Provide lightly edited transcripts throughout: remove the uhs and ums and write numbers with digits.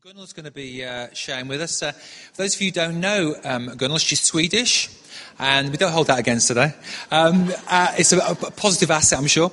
Gunnel's going to be sharing with us. For those of you who don't know Gunnel, she's Swedish, and we don't hold that against her, though. It's a positive asset, I'm sure.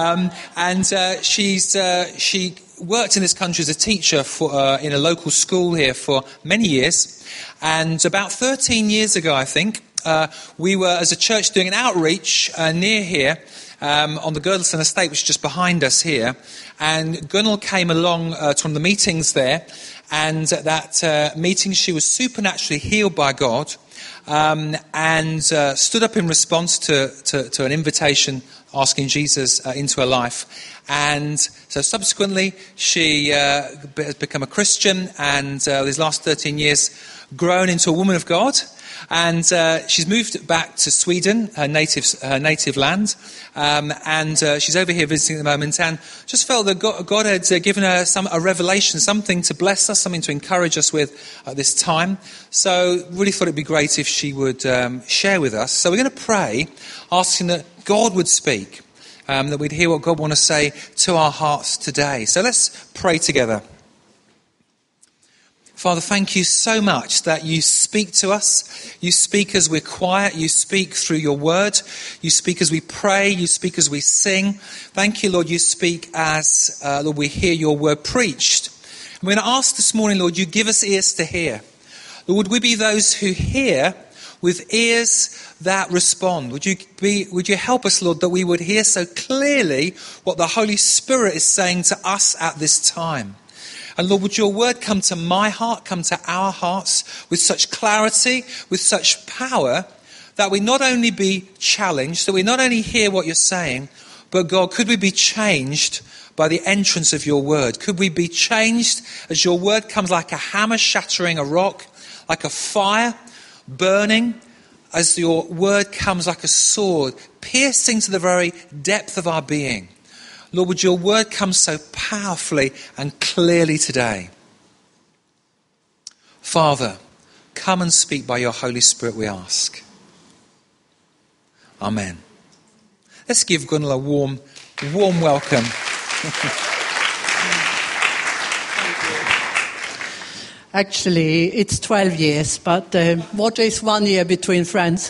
She worked in this country as a teacher in a local school here for many years. And about 13 years ago, I think, we were, as a church, doing an outreach near here on the Girdleston estate, which is just behind us here. And Gunnel came along to one of the meetings there. And at that meeting, she was supernaturally healed by God and stood up in response to an invitation asking Jesus into her life. And so subsequently, she has become a Christian and these last 13 years grown into a woman of God. And she's moved back to Sweden, her native land, and she's over here visiting at the moment. And just felt that God had given her a revelation, something to bless us, something to encourage us with at this time. So really thought it'd be great if she would share with us. So we're going to pray, asking that God would speak, that we'd hear what God wants to say to our hearts today. So let's pray together. Father, thank you so much that you speak to us. You speak as we're quiet. You speak through your word. You speak as we pray. You speak as we sing. Thank you, Lord, you speak as, Lord, we hear your word preached. And we're going to ask this morning, Lord, you give us ears to hear. Lord, would we be those who hear with ears that respond? Would you help us, Lord, that we would hear so clearly what the Holy Spirit is saying to us at this time? And Lord, would your word come to my heart, come to our hearts with such clarity, with such power, that we not only be challenged, that we not only hear what you're saying, but God, could we be changed by the entrance of your word? Could we be changed as your word comes like a hammer shattering a rock, like a fire burning, as your word comes like a sword, piercing to the very depth of our being? Lord, would your word come so powerfully and clearly today? Father, come and speak by your Holy Spirit, we ask. Amen. Let's give Gunnel a warm welcome. Actually, it's 12 years, but what is 1 year between friends?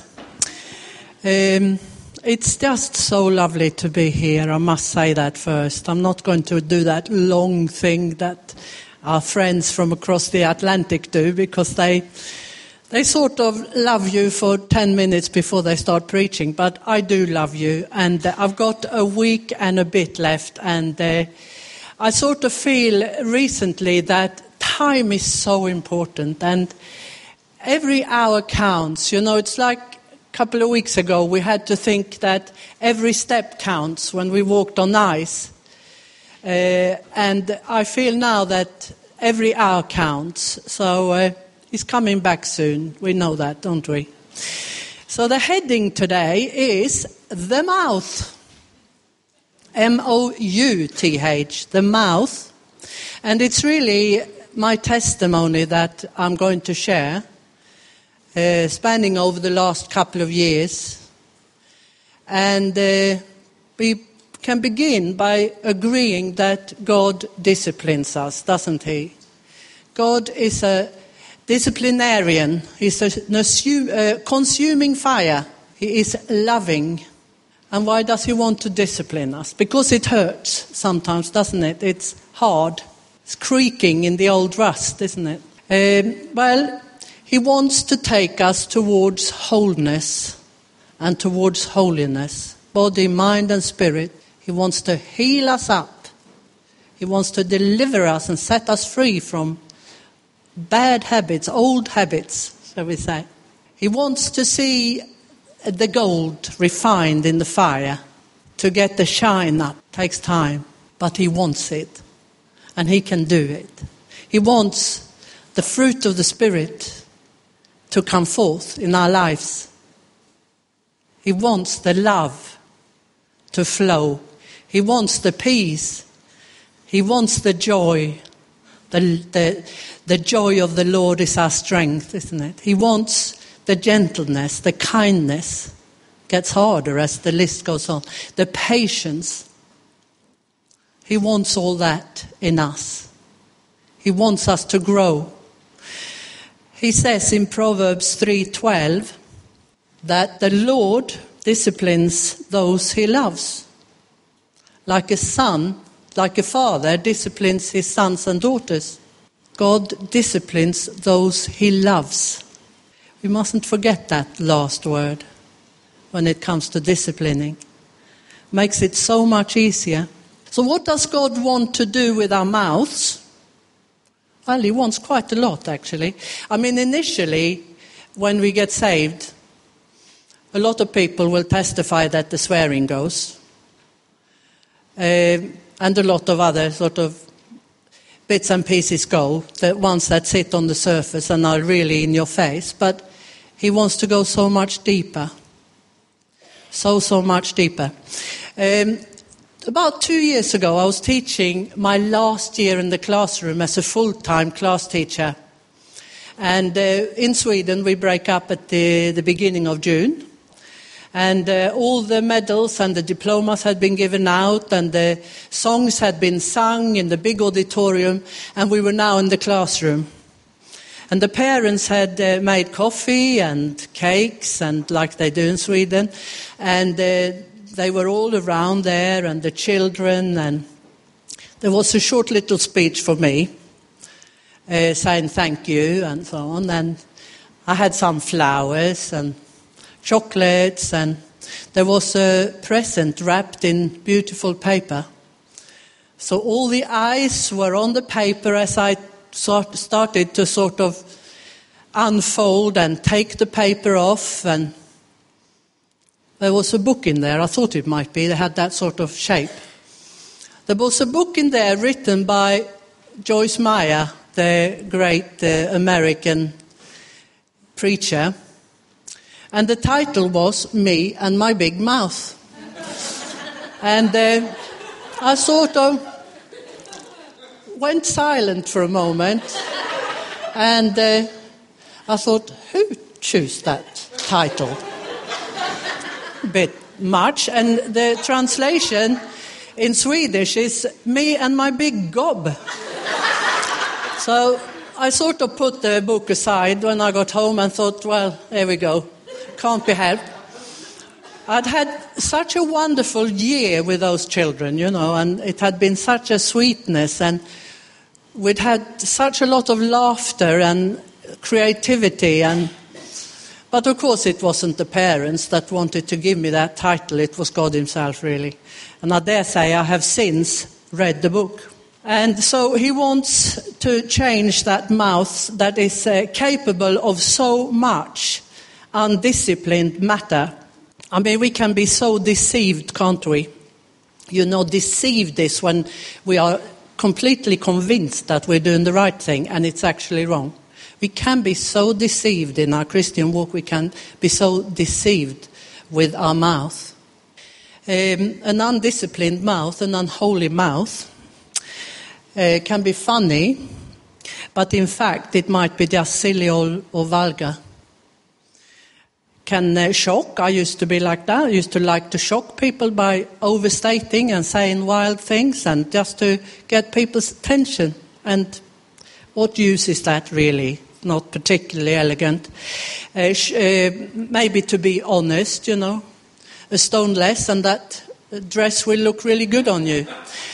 It's just so lovely to be here, I must say that first. I'm not going to do that long thing that our friends from across the Atlantic do, because they sort of love you for 10 minutes before they start preaching. But I do love you, and I've got a week and a bit left, and I sort of feel recently that time is so important, and every hour counts. You know, it's like couple of weeks ago, we had to think that every step counts when we walked on ice. And I feel now that every hour counts. So he's coming back soon. We know that, don't we? So the heading today is the mouth. M-O-U-T-H, the mouth. And it's really my testimony that I'm going to share. Spanning over the last couple of years. And we can begin by agreeing that God disciplines us, doesn't he? God is a disciplinarian. He's a consuming fire. He is loving. And why does he want to discipline us? Because it hurts sometimes, doesn't it? It's hard. It's creaking in the old rust, isn't it? He wants to take us towards wholeness and towards holiness, body, mind and spirit. He wants to heal us up. He wants to deliver us and set us free from bad habits, old habits, shall we say. He wants to see the gold refined in the fire. To get the shine up takes time, but he wants it, and he can do it. He wants the fruit of the Spirit to come forth in our lives. He wants the love to flow. He wants the peace. He wants the joy. The joy of the Lord is our strength, isn't it? He wants the gentleness, the kindness. Gets harder as the list goes on. The patience. He wants all that in us. He wants us to grow. He says in Proverbs 3:12 that the Lord disciplines those he loves. Like a father disciplines his sons and daughters. God disciplines those he loves. We mustn't forget that last word when it comes to disciplining. Makes it so much easier. So what does God want to do with our mouths? Well, he wants quite a lot, actually. I mean, initially, when we get saved, a lot of people will testify that the swearing goes. And a lot of other sort of bits and pieces go, the ones that sit on the surface and are really in your face. But he wants to go so much deeper. So much deeper. About 2 years ago, I was teaching my last year in the classroom as a full-time class teacher. And in Sweden, we break up at the beginning of June. And all the medals and the diplomas had been given out, and the songs had been sung in the big auditorium, and we were now in the classroom. And the parents had made coffee and cakes, and like they do in Sweden, and they were all around there, and the children, and there was a short little speech for me, saying thank you and so on, and I had some flowers and chocolates, and there was a present wrapped in beautiful paper. So all the eyes were on the paper as I started to sort of unfold and take the paper off, and there was a book in there. I thought it might be. They had that sort of shape. There was a book in there written by Joyce Meyer, the great American preacher. And the title was Me and My Big Mouth. And I sort of went silent for a moment. And I thought, who chose that title? A bit much. And the translation in Swedish is Me and My Big Gob. So I sort of put the book aside when I got home and thought, well, there we go. Can't be helped. I'd had such a wonderful year with those children, you know, and it had been such a sweetness, and we'd had such a lot of laughter and creativity, but of course it wasn't the parents that wanted to give me that title, it was God himself, really. And I dare say I have since read the book. And so he wants to change that mouth that is capable of so much undisciplined matter. I mean, we can be so deceived, can't we? You know, deceived is when we are completely convinced that we're doing the right thing and it's actually wrong. We can be so deceived in our Christian walk, we can be so deceived with our mouth. An undisciplined mouth, an unholy mouth, can be funny, but in fact it might be just silly or vulgar. Can shock. I used to be like that. I used to like to shock people by overstating and saying wild things and just to get people's attention. And what use is that really? Not particularly elegant. Maybe to be honest, you know. A stone less and that dress will look really good on you.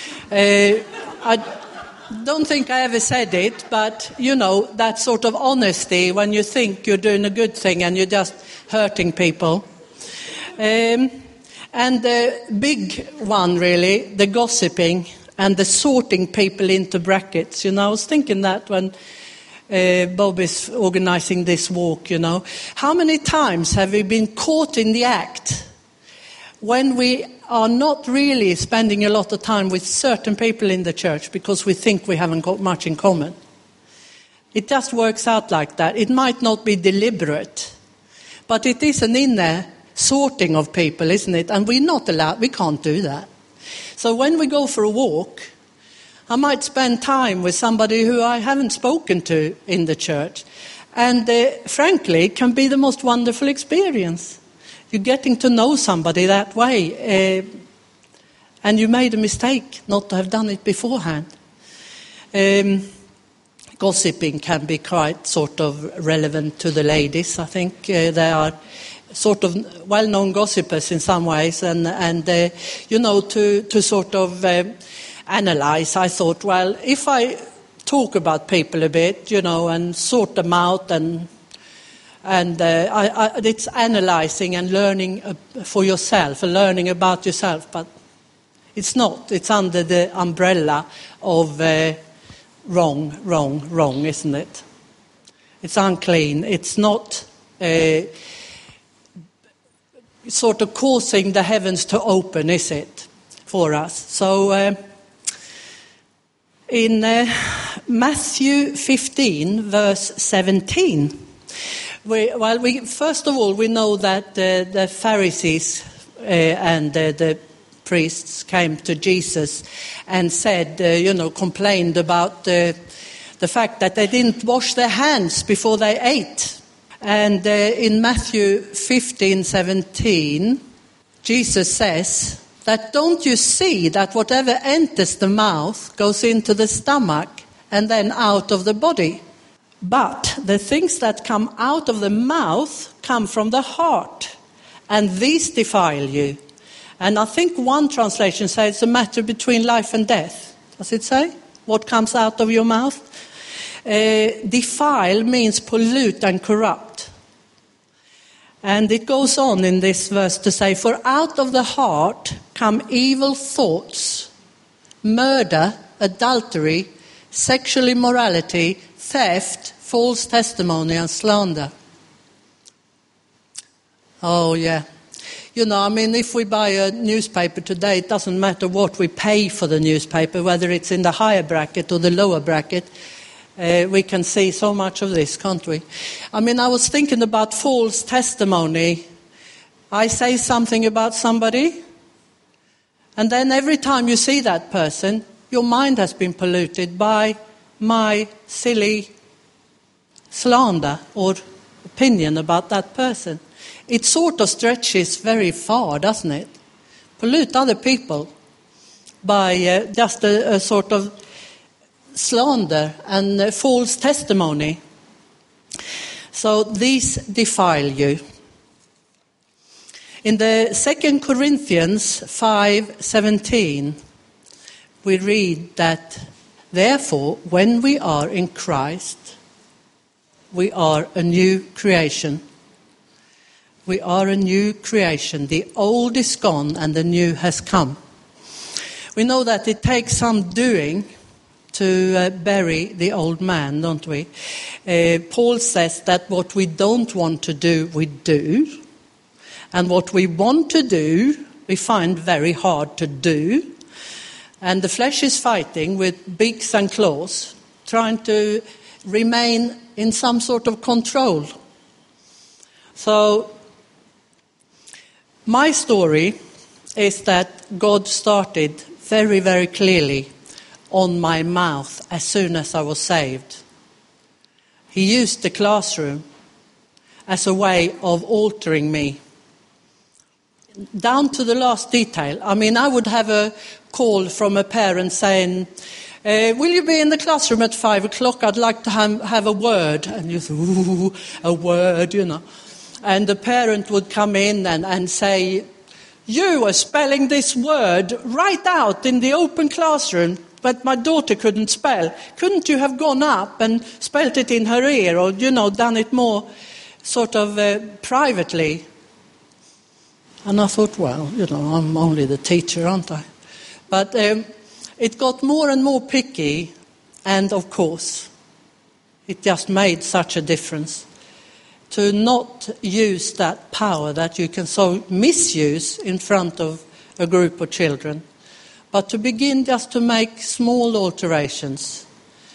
I don't think I ever said it, but, you know, that sort of honesty when you think you're doing a good thing and you're just hurting people. And the big one, really, the gossiping and the sorting people into brackets. You know, I was thinking that when Bob is organizing this walk, you know. How many times have we been caught in the act when we are not really spending a lot of time with certain people in the church because we think we haven't got much in common? It just works out like that. It might not be deliberate, but it is an inner sorting of people, isn't it? And we're not allowed, we can't do that. So when we go for a walk, I might spend time with somebody who I haven't spoken to in the church. And frankly, it can be the most wonderful experience. You're getting to know somebody that way. And you made a mistake not to have done it beforehand. gossiping can be quite sort of relevant to the ladies. I think they are sort of well-known gossipers in some ways, and to sort of analyze, I thought, well, if I talk about people a bit, and sort them out, and it's analyzing and learning for yourself, and learning about yourself, but it's not. It's under the umbrella of wrong, isn't it? It's unclean. It's not sort of causing the heavens to open, is it, for us? So in Matthew 15, verse 17, first of all, we know that the Pharisees and the priests came to Jesus and said, complained about the fact that they didn't wash their hands before they ate. And in Matthew 15:17, Jesus says that, don't you see that whatever enters the mouth goes into the stomach and then out of the body? But the things that come out of the mouth come from the heart, and these defile you. And I think one translation says it's a matter between life and death. Does it say what comes out of your mouth? Defile means pollute and corrupt. And it goes on in this verse to say, for out of the heart come evil thoughts, murder, adultery, sexual immorality, theft, false testimony, and slander. Oh, yeah. If we buy a newspaper today, it doesn't matter what we pay for the newspaper, whether it's in the higher bracket or the lower bracket. We can see so much of this, can't we? I was thinking about false testimony. I say something about somebody, and then every time you see that person, your mind has been polluted by my silly slander or opinion about that person. It sort of stretches very far, doesn't it? Pollute other people by just a sort of slander and false testimony. So these defile you. In the 2 Corinthians 5:17, we read that, therefore, when we are in Christ, we are a new creation. We are a new creation. The old is gone and the new has come. We know that it takes some doing to bury the old man, don't we? Paul says that what we don't want to do, we do. And what we want to do, we find very hard to do. And the flesh is fighting with beaks and claws, trying to remain in some sort of control. So, my story is that God started very, very clearly on my mouth as soon as I was saved. He used the classroom as a way of altering me, down to the last detail. I would have a call from a parent saying, will you be in the classroom at 5 o'clock? I'd like to have a word. And you say, ooh, a word, And the parent would come in and say, you are spelling this word right out in the open classroom, but my daughter couldn't spell. Couldn't you have gone up and spelt it in her ear, or, done it more sort of privately? And I thought, well, I'm only the teacher, aren't I? But it got more and more picky, and of course, it just made such a difference to not use that power that you can so misuse in front of a group of children, but to begin just to make small alterations.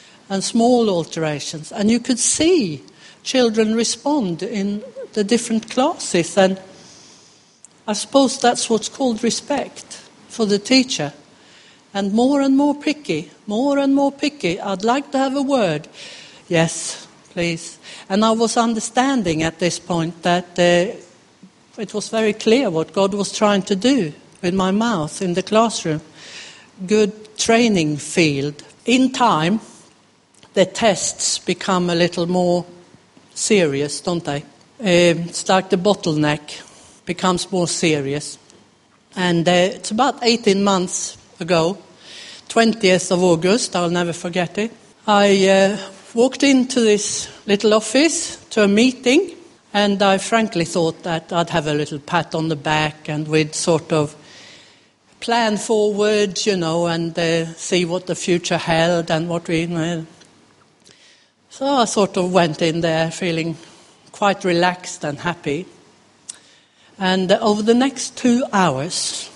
And you could see children respond in the different classes, and I suppose that's what's called respect for the teacher. And more picky. I'd like to have a word. Yes, please. And I was understanding at this point that it was very clear what God was trying to do with my mouth in the classroom. Good training field. In time, the tests become a little more serious, don't they? It's like the bottleneck becomes more serious. And it's about 18 months ago, 20th of August, I'll never forget it. I walked into this little office to a meeting, and I frankly thought that I'd have a little pat on the back and we'd sort of plan forward, and see what the future held and what we... So I sort of went in there feeling quite relaxed and happy. And over the next 2 hours,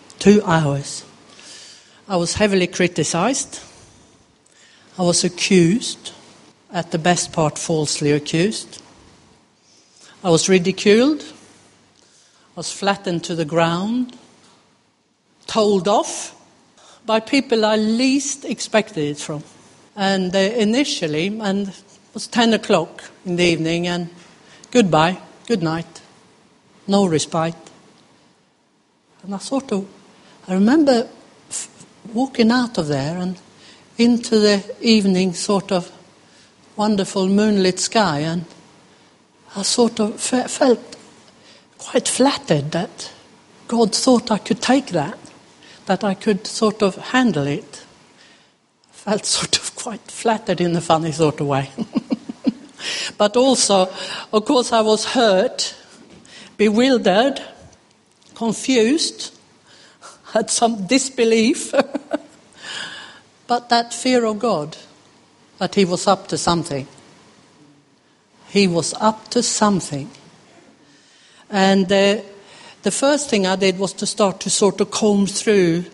I was heavily criticized. I was accused, at the best part falsely accused. I was ridiculed. I was flattened to the ground. Told off by people I least expected it from. And initially, and it was 10 o'clock in the evening, and goodbye, good night, no respite. And I remember walking out of there and into the evening sort of wonderful moonlit sky, and I sort of felt quite flattered that God thought I could take that I could sort of handle it. I felt sort of quite flattered in a funny sort of way. But also, of course, I was hurt, bewildered, confused, had some disbelief. But that fear of God, that he was up to something. He was up to something. And the first thing I did was to start to sort of comb through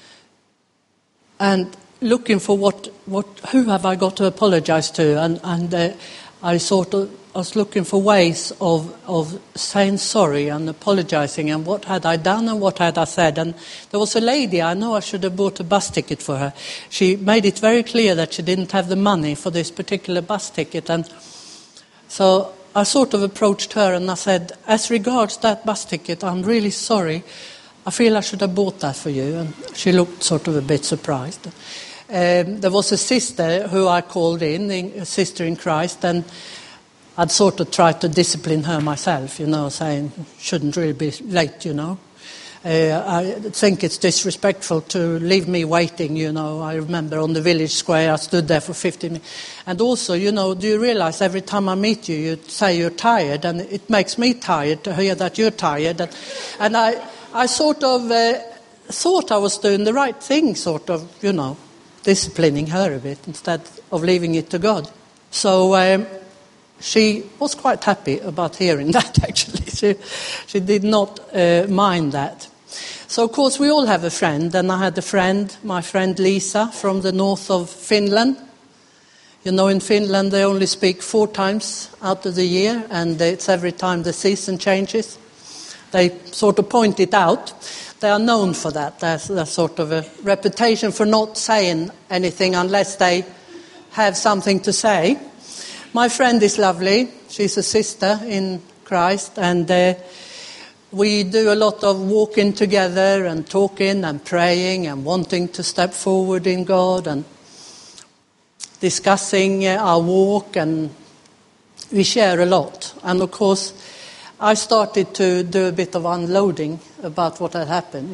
and looking for who have I got to apologize to, and I was looking for ways of saying sorry and apologizing, and what had I done and what had I said. And there was a lady, I know I should have bought a bus ticket for her. She made it very clear that she didn't have the money for this particular bus ticket, and so I sort of approached her and I said, as regards that bus ticket, I'm really sorry. I feel I should have bought that for you. And she looked sort of a bit surprised. There was a sister who I called in, a sister in Christ, and I'd sort of tried to discipline her myself, saying, shouldn't really be late, I think it's disrespectful to leave me waiting, I remember on the village square I stood there for 15 minutes. And also, do you realize every time I meet you, you say you're tired, and it makes me tired to hear that you're tired. And I sort of thought I was doing the right thing, sort of, disciplining her a bit instead of leaving it to God. So she was quite happy about hearing that, actually. She did not mind that. So, of course, we all have a friend, and I had a friend, my friend Lisa, from the north of Finland. In Finland they only speak 4 times out of the year, and it's every time the season changes. They sort of point it out. They are known for that. There's sort of a reputation for not saying anything unless they have something to say. My friend is lovely. She's a sister in Christ, and we do a lot of walking together and talking and praying and wanting to step forward in God and discussing our walk, and we share a lot. And of course, I started to do a bit of unloading about what had happened,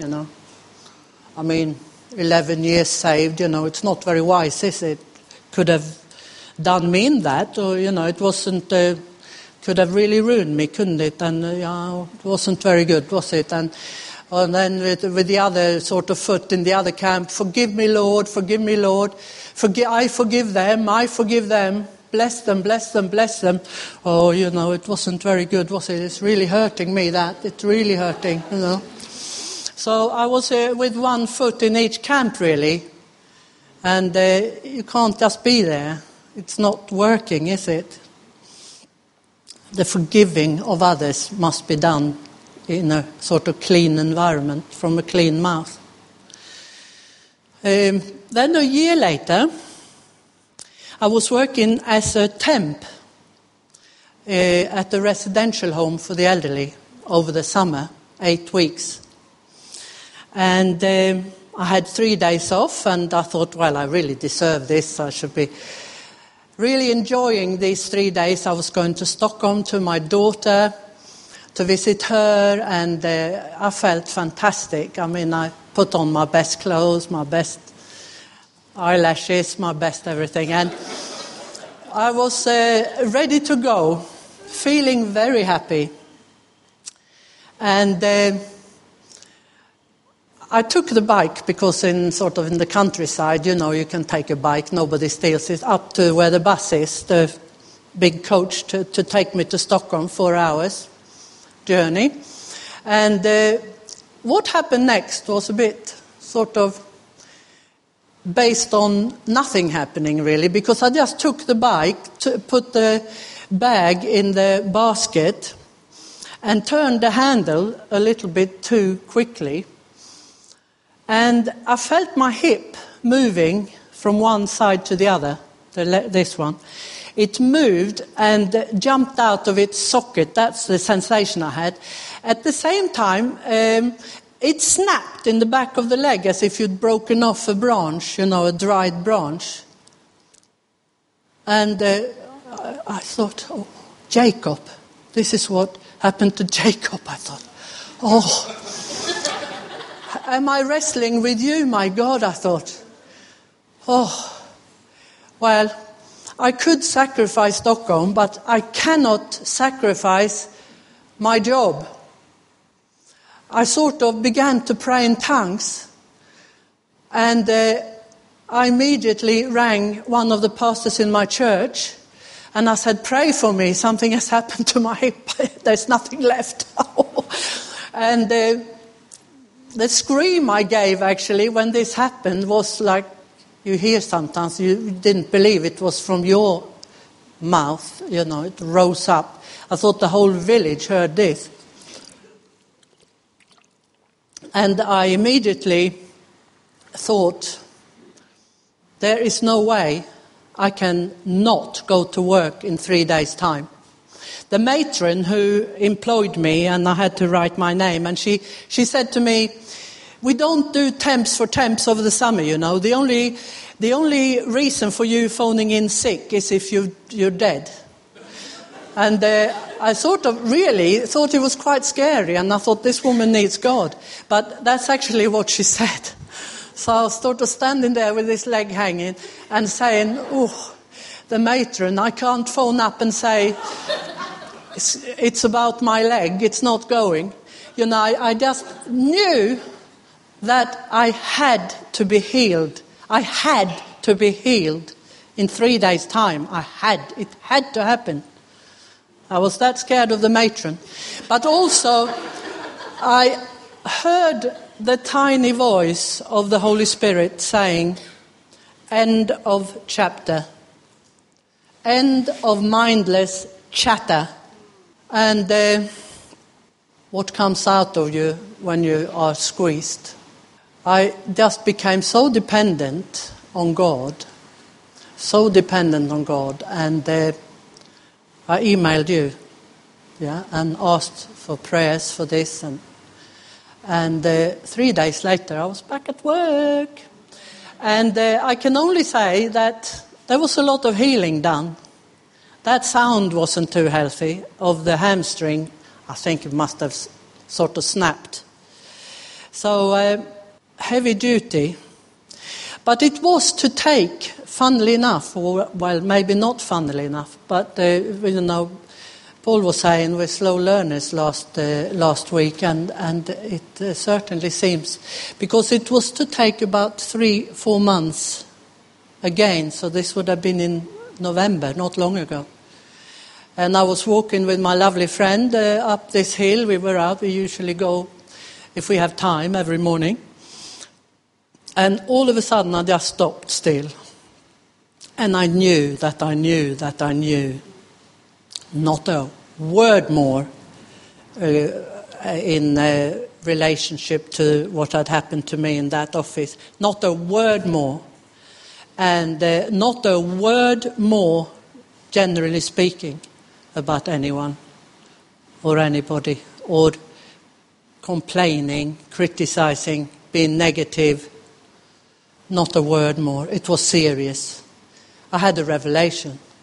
11 years saved, it's not very wise, is it? Could have done me in that, or, it wasn't... could have really ruined me, couldn't it? And it wasn't very good, was it? And then with the other sort of foot in the other camp, forgive me, Lord, forgive me, Lord. I forgive them. Bless them, bless them, bless them. Oh, it wasn't very good, was it? It's really hurting me, that. It's really hurting, So I was with one foot in each camp, really. And you can't just be there. It's not working, is it? The forgiving of others must be done in a sort of clean environment, from a clean mouth. Then a year later, I was working as a temp at a residential home for the elderly over the summer, 8 weeks. And I had 3 days off, and I thought, well, I really deserve this. I should be really enjoying these 3 days. I was going to Stockholm to my daughter to visit her, and I felt fantastic. I mean, I put on my best clothes, my best eyelashes, my best everything, and I was ready to go, feeling very happy. And I took the bike because in the countryside, you can take a bike, nobody steals it, up to where the bus is, the big coach to take me to Stockholm, 4 hours journey. And what happened next was a bit based on nothing happening really, because I just took the bike, put the bag in the basket and turned the handle a little bit too quickly. And I felt my hip moving from one side to the other, this one. It moved and jumped out of its socket. That's the sensation I had. At the same time, it snapped in the back of the leg as if you'd broken off a branch, a dried branch. And I thought, oh, Jacob, this is what happened to Jacob, I thought. Oh, am I wrestling with you, my God, I thought. Oh, well, I could sacrifice Stockholm, but I cannot sacrifice my job. I began to pray in tongues, and I immediately rang one of the pastors in my church, and I said, pray for me, something has happened to my hip, there's nothing left. And the scream I gave, actually, when this happened was like you hear sometimes. You didn't believe it was from your mouth, it rose up. I thought the whole village heard this. And I immediately thought, there is no way I can not go to work in 3 days' time. The matron who employed me, and I had to write my name, and she said to me, we don't do temps for temps over the summer, The only reason for you phoning in sick is if you're dead. And I really thought it was quite scary, and I thought this woman needs God. But that's actually what she said. So I was standing there with this leg hanging and saying, oh, the matron, I can't phone up and say, it's about my leg, it's not going. I just knew that I had to be healed. I had to be healed in 3 days' time. It had to happen. I was that scared of the matron. But also, I heard the tiny voice of the Holy Spirit saying, end of chapter. End of mindless chatter. And what comes out of you when you are squeezed? I just became so dependent on God, and I emailed you, and asked for prayers for this, and 3 days later I was back at work, and I can only say that there was a lot of healing done. That sound wasn't too healthy of the hamstring. I think it must have snapped. So heavy duty. But it was to take, funnily enough, or well, maybe not funnily enough, but Paul was saying we're slow learners last week, and it certainly seems, because it was to take about 3-4 months again. So this would have been in November, not long ago. And I was walking with my lovely friend up this hill. We were out. We usually go, if we have time, every morning. And all of a sudden, I just stopped still. And I knew that I knew not a word more in relationship to what had happened to me in that office. Not a word more. And not a word more, generally speaking, about anyone or anybody, or complaining, criticizing, being negative. Not a word more. It was serious. I had a revelation.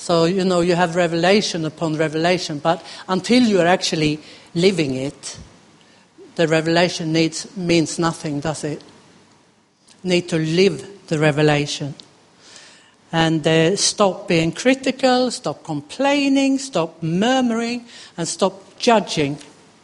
So, you have revelation upon revelation, but until you are actually living it, the revelation means nothing, does it? Need to live the revelation. And stop being critical, stop complaining, stop murmuring, and stop judging.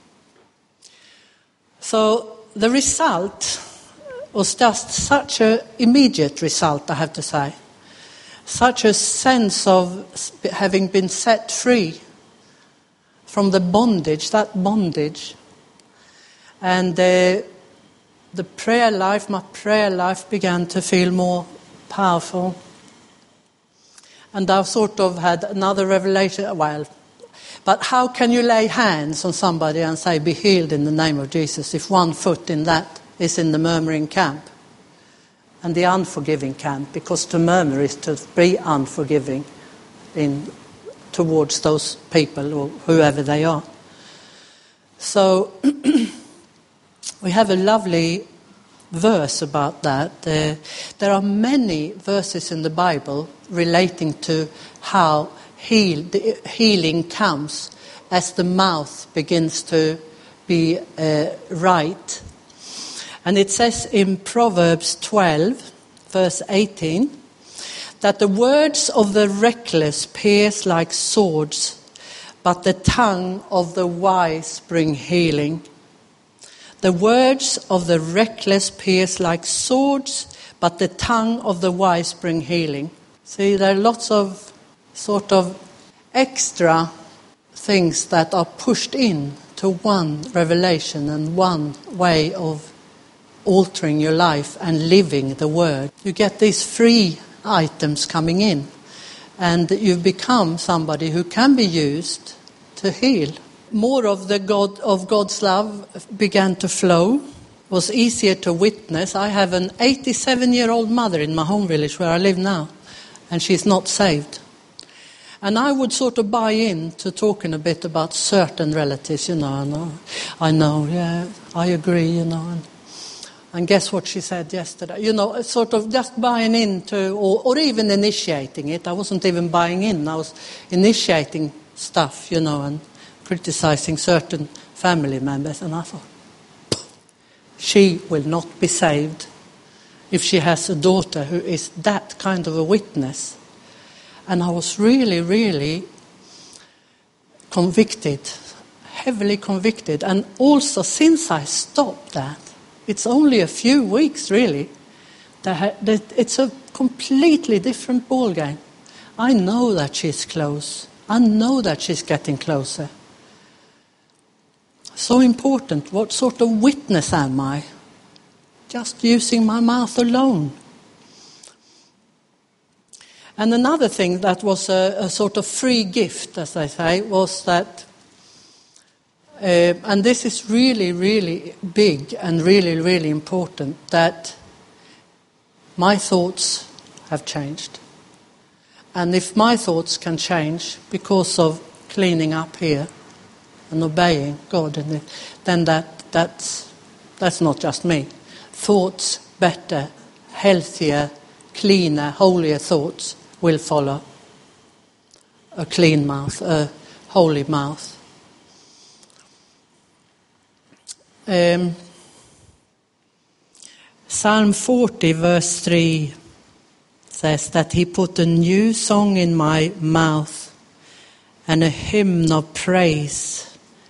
So the result was just such an immediate result, I have to say. Such a sense of having been set free from the bondage, that bondage. And my prayer life began to feel more powerful. And I've sort of had another revelation. But how can you lay hands on somebody and say, be healed in the name of Jesus, if one foot in that is in the murmuring camp and the unforgiving camp? Because to murmur is to be unforgiving towards those people or whoever they are. So we have a lovely verse about that. There are many verses in the Bible relating to how healing comes as the mouth begins to be right. And it says in Proverbs 12, verse 18, that the words of the reckless pierce like swords, but the tongue of the wise bring healing. The words of the reckless pierce like swords, but the tongue of the wise bring healing. See, there are lots of sort of extra things that are pushed in to one revelation and one way of altering your life and living the word. You get these free items coming in, and you've become somebody who can be used to heal. More of God's love began to flow, was easier to witness. I have an 87-year-old mother in my home village where I live now, and she's not saved. And I would sort of buy in to talking a bit about certain relatives, and I agree, and guess what she said yesterday? Sort of just buying into, or even initiating it. I wasn't even buying in, I was initiating stuff, and criticizing certain family members, and I thought, she will not be saved if she has a daughter who is that kind of a witness. And I was really, really convicted, heavily convicted. And also, since I stopped that, it's only a few weeks, really, that it's a completely different ballgame. I know that she's close. I know that she's getting closer. So important. What sort of witness am I? Just using my mouth alone. And another thing that was a sort of free gift, as I say, was that, and this is really, really big and really, really important, that my thoughts have changed. And if my thoughts can change because of cleaning up here and obeying God, then that's not just me. Thoughts better, healthier, cleaner, holier thoughts will follow. A clean mouth, a holy mouth. Psalm 40 verse 3 says that he put a new song in my mouth and a hymn of praise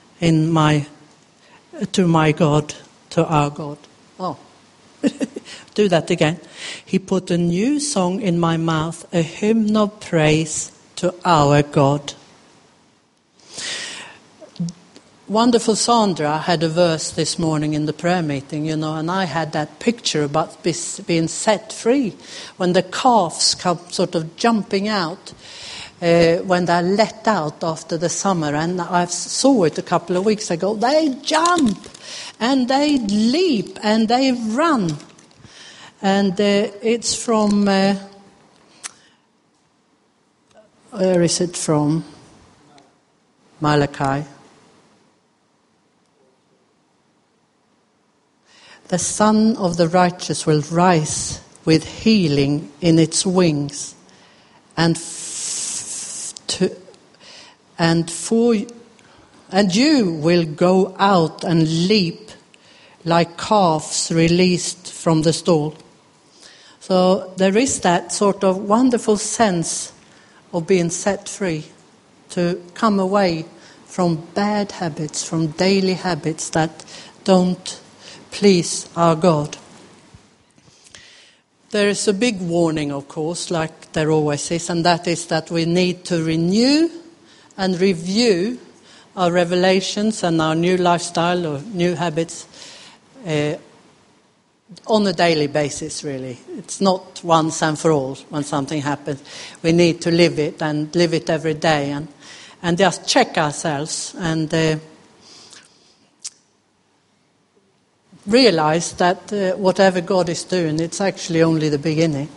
to my God, to our God. Oh, do that again. He put a new song in my mouth, a hymn of praise to our God. Wonderful Sandra had a verse this morning in the prayer meeting, and I had that picture about being set free when the calves come sort of jumping out when they're let out after the summer. And I saw it a couple of weeks ago. They jump and they leap and they run. And it's from, where is it from? Malachi. The Son of the righteous will rise with healing in its wings and and you will go out and leap like calves released from the stall. So there is that sort of wonderful sense of being set free, to come away from bad habits, from daily habits that don't please our God. There is a big warning, of course, like there always is, and that is that we need to renew and review our revelations and our new lifestyle or new habits on a daily basis, really. It's not once and for all when something happens. We need to live it and live it every day and just check ourselves and realize that whatever God is doing, it's actually only the beginning.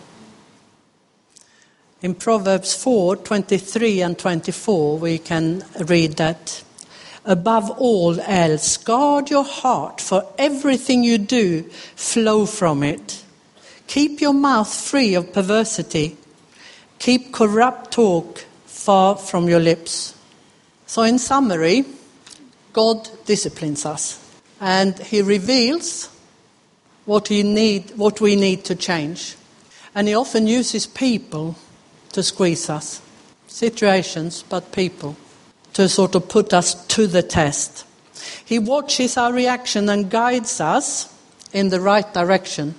In Proverbs 4:23 and 24, we can read that, above all else, guard your heart, for everything you do flow from it. Keep your mouth free of perversity. Keep corrupt talk far from your lips. So in summary, God disciplines us. And he reveals what we need to change. And he often uses people to squeeze us. Situations, but people, to sort of put us to the test. He watches our reaction and guides us in the right direction.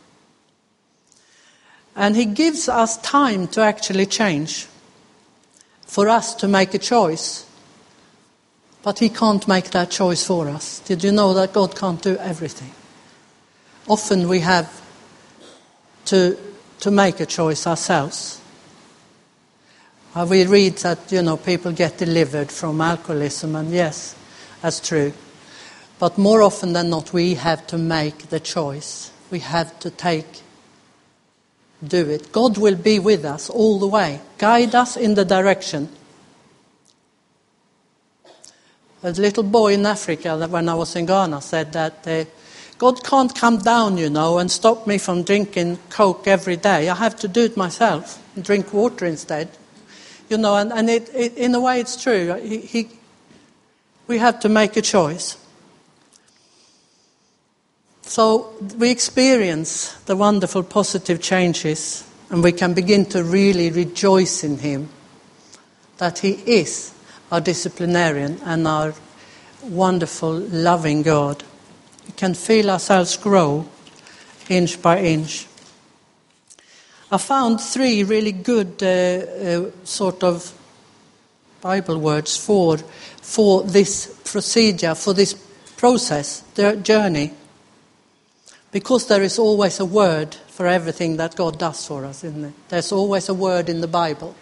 And he gives us time to actually change, for us to make a choice. But he can't make that choice for us. Did you know that God can't do everything? Often we have to make a choice ourselves. We read that, people get delivered from alcoholism, and yes, that's true. But more often than not, we have to make the choice. We have to do it. God will be with us all the way, guide us in the direction. A little boy in Africa, when I was in Ghana, said that God can't come down, and stop me from drinking Coke every day. I have to do it myself and drink water instead. And it in a way it's true. We have to make a choice. So we experience the wonderful positive changes, and we can begin to really rejoice in him, that he is our disciplinarian and our wonderful, loving God. We can feel ourselves grow inch by inch. I found 3 really good sort of Bible words for this procedure, for this process, the journey. Because there is always a word for everything that God does for us, isn't it? There's always a word in the Bible.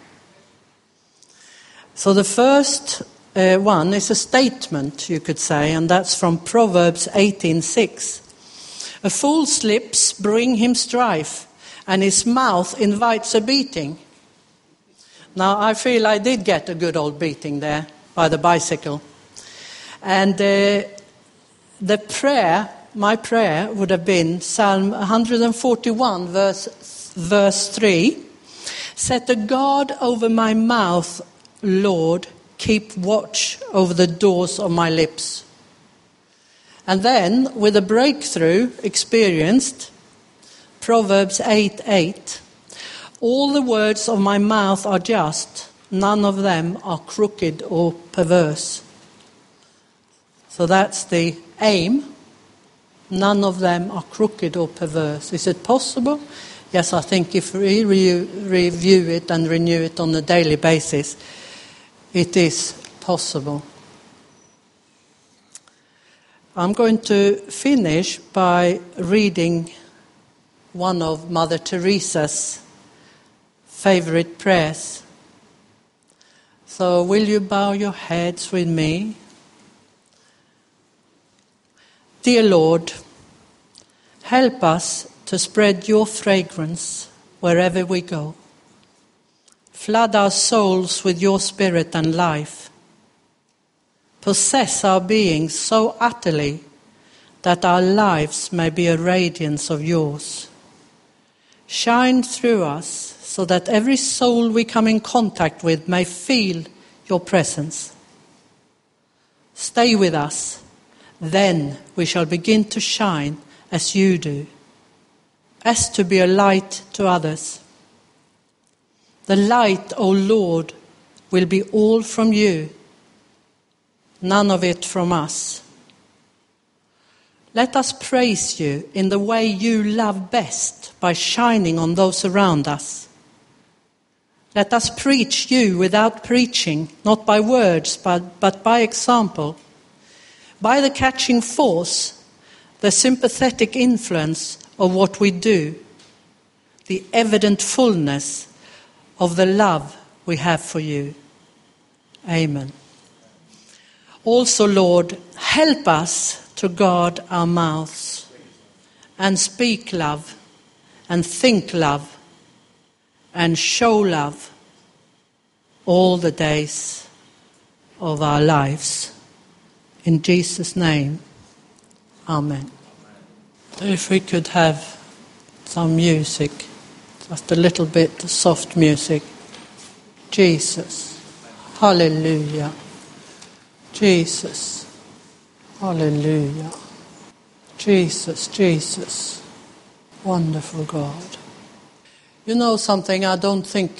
So the first one is a statement, you could say, and that's from Proverbs 18:6. A fool's lips bring him strife, and his mouth invites a beating. Now, I feel I did get a good old beating there by the bicycle. And my prayer would have been Psalm 141, verse 3. Set a guard over my mouth, Lord, keep watch over the doors of my lips. And then, with a breakthrough experienced, Proverbs 8:8. All the words of my mouth are just, none of them are crooked or perverse. So that's the aim. None of them are crooked or perverse. Is it possible? Yes, I think if we review it and renew it on a daily basis, it is possible. I'm going to finish by reading one of Mother Teresa's favorite prayers. So will you bow your heads with me? Dear Lord, help us to spread your fragrance wherever we go. Flood our souls with your spirit and life. Possess our beings so utterly that our lives may be a radiance of yours. Shine through us so that every soul we come in contact with may feel your presence. Stay with us, then we shall begin to shine as you do, as to be a light to others. The light, O Lord, will be all from you, none of it from us. Let us praise you in the way you love best, by shining on those around us. Let us preach you without preaching, not by words, but by example, by the catching force, the sympathetic influence of what we do, the evident fullness of the love we have for you. Amen. Also, Lord, help us to guard our mouths and speak love and think love and show love all the days of our lives. In Jesus' name, amen. If we could have some music, just a little bit soft music. Jesus, hallelujah. Jesus, hallelujah. Jesus, Jesus, wonderful God. You know something, I don't think...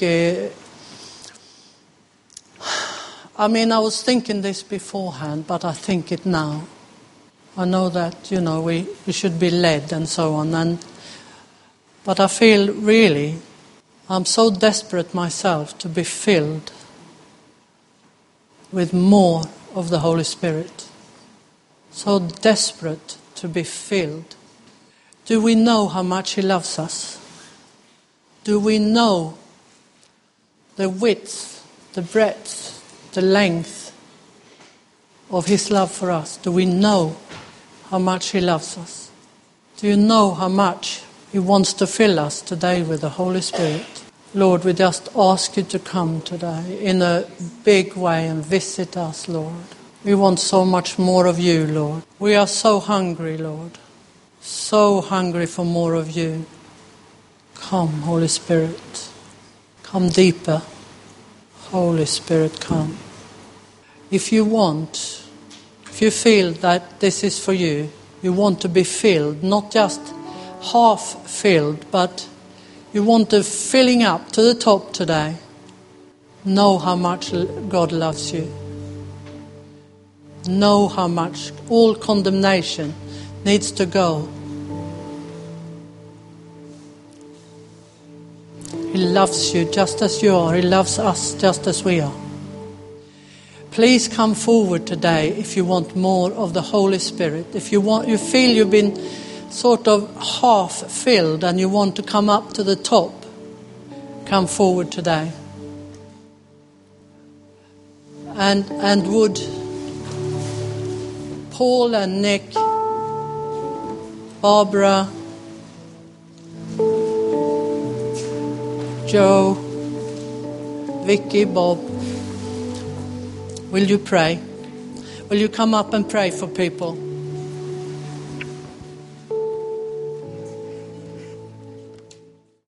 I was thinking this beforehand, but I think it now. I know that, we should be led and so on. But I feel really, I'm so desperate myself to be filled with more of the Holy Spirit. So desperate to be filled. Do we know how much He loves us? Do we know the width, the breadth, the length of His love for us? Do we know how much He loves us? Do you know how much He wants to fill us today with the Holy Spirit? Lord, we just ask you to come today in a big way and visit us, Lord. We want so much more of you, Lord. We are so hungry, Lord. So hungry for more of you. Come, Holy Spirit. Come deeper. Holy Spirit, come. If you feel that this is for you, you want to be filled, not just half filled, but you want the filling up to the top today. Know how much God loves you. Know how much all condemnation needs to go. He loves you just as you are. He loves us just as we are. Please come forward today if you want more of the Holy Spirit. If you feel you've been sort of half filled and you want to come up to the top, come forward today. And would Paul and Nick, Barbara, Joe, Vicky, Bob, will you pray? Will you come up and pray for people?